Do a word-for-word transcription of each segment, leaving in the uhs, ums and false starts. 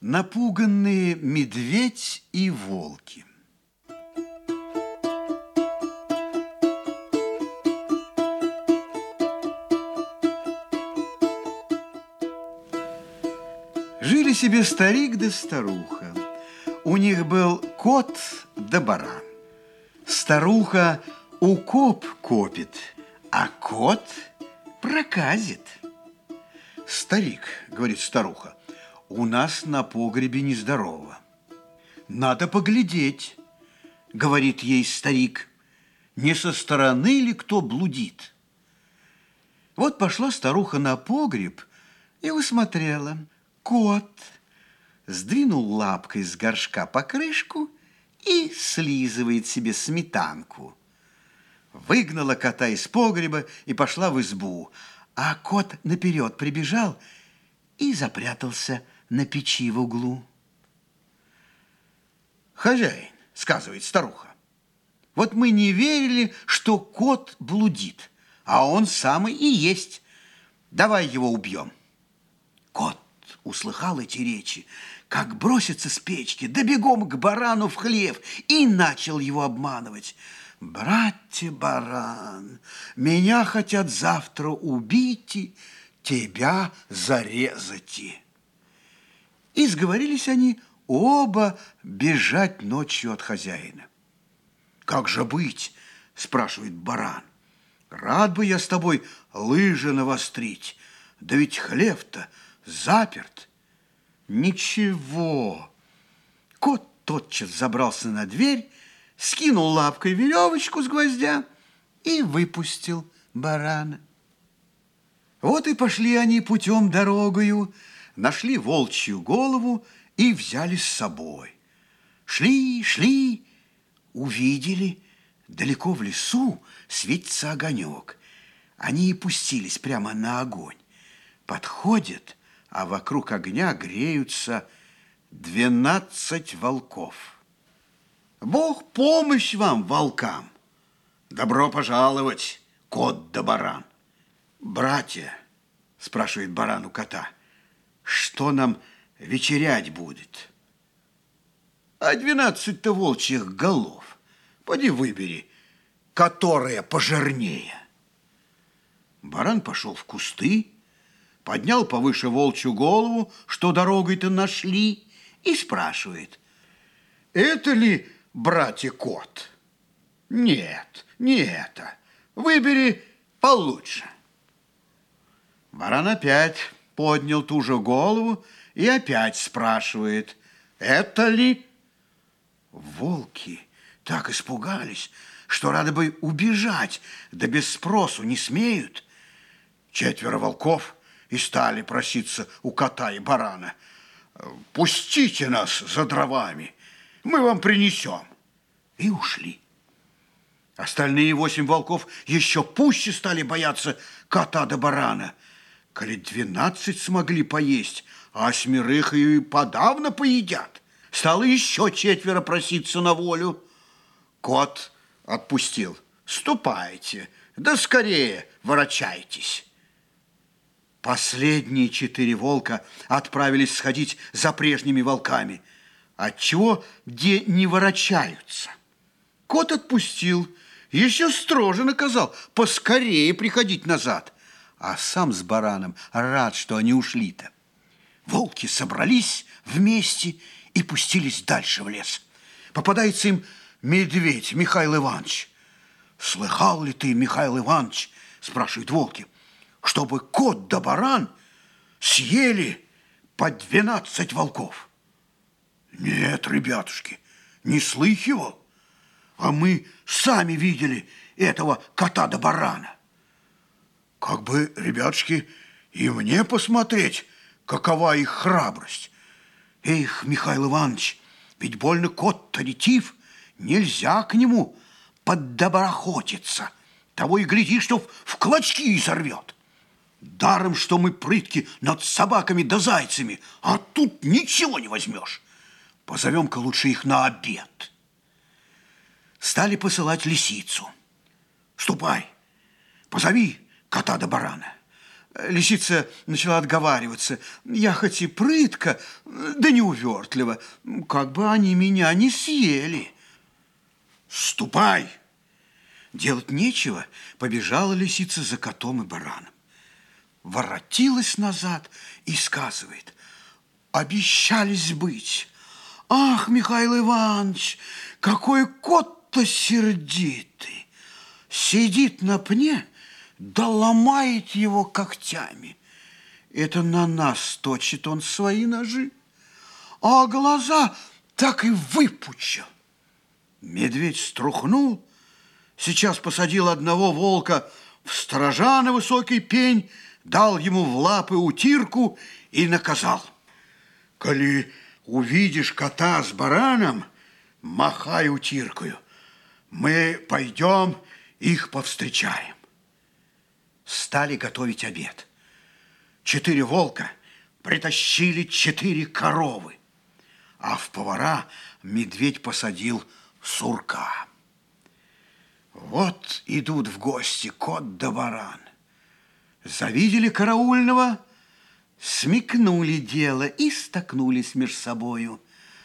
Напуганные медведь и волки. Жили себе старик да старуха. У них был кот да баран. Старуха укоп копит, а кот проказит. Старик, говорит старуха, у нас на погребе нездорово. Надо поглядеть, говорит ей старик, не со стороны ли кто блудит. Вот пошла старуха на погреб и усмотрела. Кот сдвинул лапкой с горшка покрышку и слизывает себе сметанку. Выгнала кота из погреба и пошла в избу, а кот наперед прибежал и запрятался на печи в углу. Хозяин, сказывает старуха, вот мы не верили, что кот блудит, а он самый и есть. Давай его убьем. Кот услыхал эти речи, как бросится с печки, да бегом к барану в хлев и начал его обманывать. «Братья баран, меня хотят завтра убить и тебя зарезать». И сговорились они оба бежать ночью от хозяина. «Как же быть?» – спрашивает баран. «Рад бы я с тобой лыжи навострить, да ведь хлев-то заперт». «Ничего». Кот тотчас забрался на дверь, скинул лапкой веревочку с гвоздя и выпустил барана. Вот и пошли они путем дорогою, нашли волчью голову и взяли с собой. Шли, шли, увидели, далеко в лесу светится огонек. Они и пустились прямо на огонь. Подходят, а вокруг огня греются двенадцать волков. Бог помощь вам, волкам! Добро пожаловать, кот да баран. Братья, спрашивает баран у кота, что нам вечерять будет? А двенадцать-то волчьих голов. Поди выбери, которая пожирнее. Баран пошел в кусты, поднял повыше волчью голову, что дорогой-то нашли, и спрашивает, это ли, братья, кот? Нет, не это. Выбери получше. Баран опять поднял ту же голову и опять спрашивает, это ли? Волки так испугались, что рады бы убежать, да без спросу не смеют. Четверо волков и стали проситься у кота и барана. Пустите нас за дровами, мы вам принесем. И ушли. Остальные восемь волков еще пуще стали бояться кота да барана. Коли двенадцать смогли поесть, а осьмерых и подавно поедят. Стало еще четверо проситься на волю. Кот отпустил. Ступайте, да скорее ворочайтесь. Последние четыре волка отправились сходить за прежними волками. Отчего где не ворочаются? Кот отпустил, еще строже наказал поскорее приходить назад. А сам с бараном рад, что они ушли-то. Волки собрались вместе и пустились дальше в лес. Попадается им медведь Михаил Иванович. «Слыхал ли ты, Михаил Иванович, – спрашивают волки, – чтобы кот да баран съели по двенадцать волков?» «Нет, ребятушки, не слыхивал, а мы сами видели этого кота да барана». «Как бы, ребятушки, и мне посмотреть, какова их храбрость». «Эх, Михаил Иванович, ведь больно кот-то ретив, нельзя к нему поддоброхотиться. Того и гляди, что в клочки изорвет. Даром, что мы прытки над собаками да зайцами, а тут ничего не возьмешь. Позовем-ка лучше их на обед». Стали посылать лисицу. «Ступай, позови кота да барана. Лисица начала отговариваться. Я хоть и прытка, да не увертливо, как бы они меня не съели. Ступай! Делать нечего, побежала лисица за котом и бараном. Воротилась назад и сказывает: обещались быть. Ах, Михаил Иванович, какой кот-то сердитый! Сидит на пне, да ломает его когтями. Это на нас точит он свои ножи, а глаза так и выпучил. Медведь струхнул, сейчас посадил одного волка в сторожа на высокий пень, дал ему в лапы утирку и наказал: коли увидишь кота с бараном, махай утиркою, мы пойдем их повстречаем. Стали готовить обед. Четыре волка притащили четыре коровы, а в повара медведь посадил сурка. Вот идут в гости кот да баран. Завидели караульного, смекнули дело и столкнулись между собою.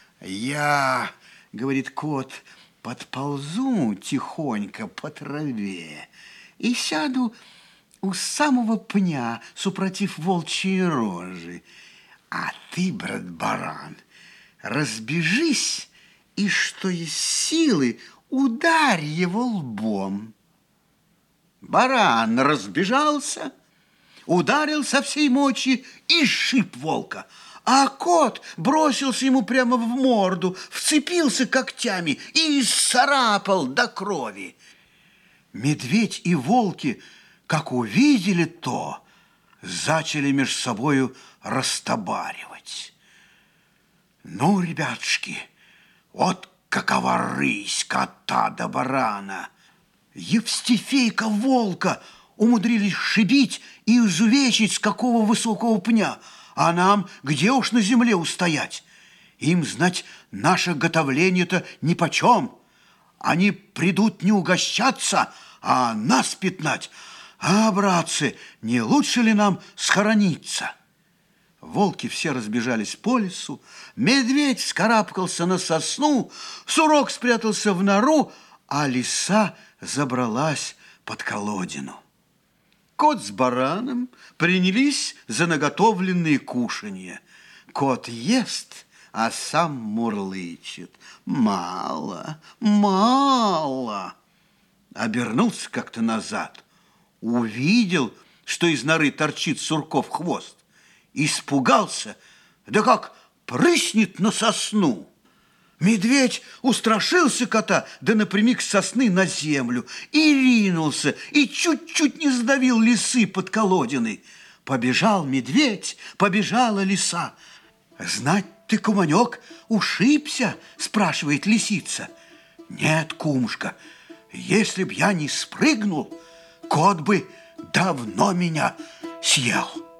Я, говорит кот, подползу тихонько по траве и сяду у самого пня, супротив волчьей рожи. А ты, брат баран, разбежись и, что есть силы, ударь его лбом. Баран разбежался, ударил со всей мочи и сшиб волка. А кот бросился ему прямо в морду, вцепился когтями и исцарапал до крови. Медведь и волки, как увидели то, зачали между собою растобаривать. Ну, ребятушки, вот какова рысь кота да барана! Евстифейка волка умудрились шибить и изувечить с какого высокого пня, а нам где уж на земле устоять? Им, знать, наше готовление-то нипочем. Они придут не угощаться, а нас пятнать. А, братцы, не лучше ли нам схорониться? Волки все разбежались по лесу, медведь вскарабкался на сосну, сурок спрятался в нору, а лиса забралась под колодину. Кот с бараном принялись за наготовленные кушанья. Кот ест, а сам мурлычет: мало, мало. Обернулся как-то назад, увидел, что из норы торчит сурков хвост. Испугался, да как прыснет на сосну. Медведь устрашился кота, да напрямик с сосны на землю, и ринулся, и чуть-чуть не сдавил лисы под колодиной. Побежал медведь, побежала лиса. «Знать ты, куманек, ушибся?» – спрашивает лисица. «Нет, кумушка, если б я не спрыгнул, кот бы давно меня съел».